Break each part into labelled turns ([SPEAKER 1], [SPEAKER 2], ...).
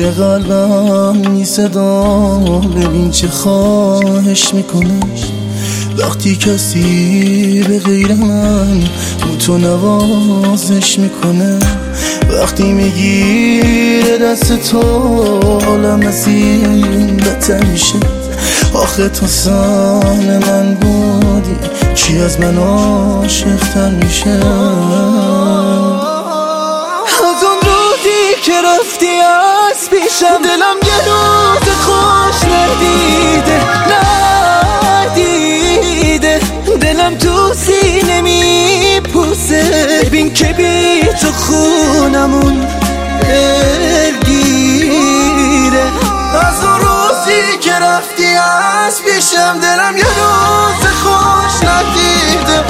[SPEAKER 1] قلبم می صدا، ببین چه خواهش میکنه وقتی کسی به غیر من تو نوازش میکنه. وقتی میگیره دست تو حالم از این بهتر میشه. آخه تو سان من بودی چی از من عاشق‌تر میشه. از اون روزی که رفتی از پیشم دلم یه روز خوش ندیده دلم تو سینه میپوسه. ببین که بی تو خونمون دلگیره. از اون روزی که رفتی از پیشم دلم یه روز خوش ندیده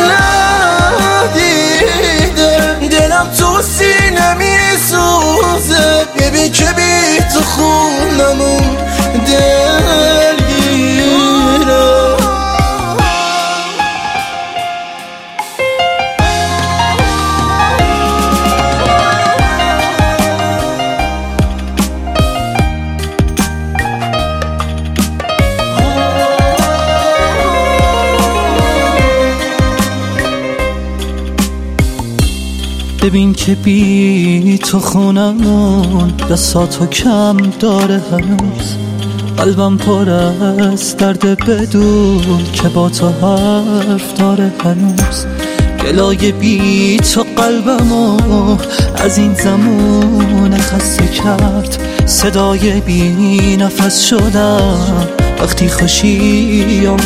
[SPEAKER 1] دلم تو سینه میسوزه. ببین که بی تو خونمون دلگیره. ببین که بی تو خونمون دستاتو کم داره هنوز. قلبم پر از درد بدون که با تو حرف داره هنوز. گلای بی تو قلبمو از این زمان خسته کرد. صدای بی نفس شدم وقتی خوشیم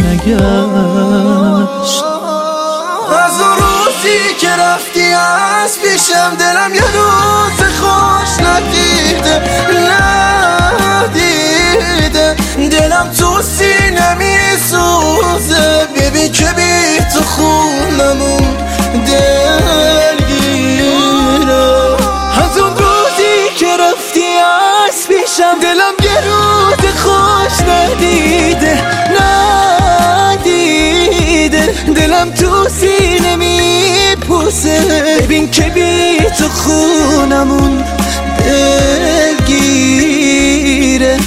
[SPEAKER 1] برنگشت. از اون روزی که رفتی از پیشم دلم یه روز خوش ندیده دلم تو سینه میسوزه. ببین که بی تو خونمون دلگیره. از اون روزی که رفتی از پیشم دلم یه روز خوش ندیده دلم تو سینه میپوسه. ببین که بی تو خونمون دلگیره.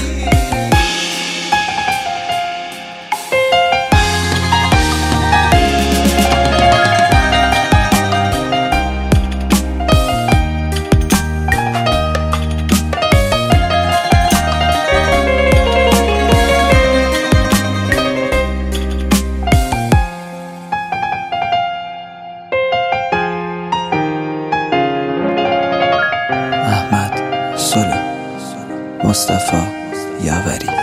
[SPEAKER 2] احمد سلو، مصطفی یاوری.